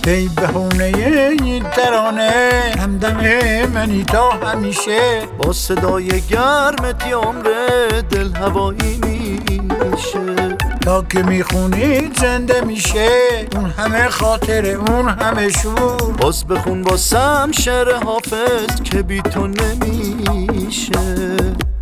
ای بهونه این ترانه همدم منی تا همیشه. با صدای گرمت یه عمر دل هوایی میشه. تا که میخونی زنده میشه اون همه خاطره اون همه شور. باز بخون باسم شعر حافظ که بی تو نمیشه.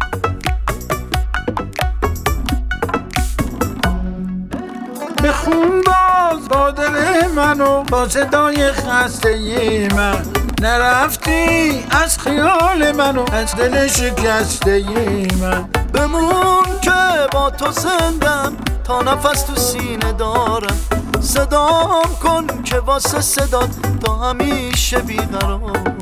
بخون باز با دل منو با صدای خسته من. نرفتی از خیال منو از دل شکسته من. بمون که با تو زندم تا نفس تو سینه دارم. صدام کن که واسه صدات تا همیشه بیقرارم.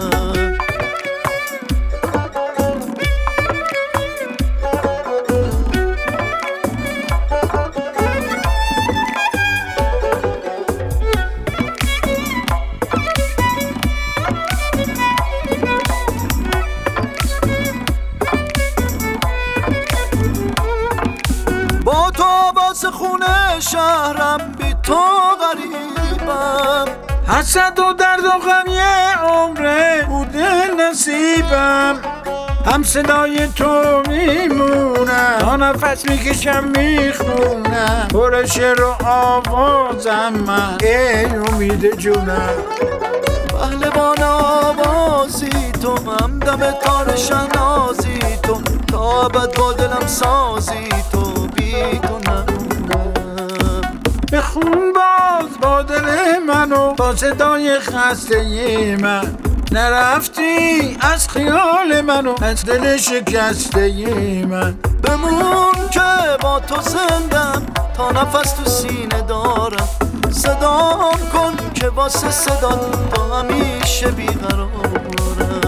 با تو آواز خونه شهرم بی تو غریبم. حسد و درد و غم یه عمره بوده نصیبم. هم صدای تو میمونم تا نفس میکشم میخونم. پر شعر و آوازم من ای امید جونم. پهلوان آوازی تو همدم تار شنازی تو. تا ابد با دلم سازی تو بی تو نمونم. بخون باز با دل منو با صدای خسته من. نرفتی از خیال منو از دل شکسته من. بمون که با تو زندم تا نفس تو سینه دارم. صدام کن که واسه صدات تا همیشه بیقرارم.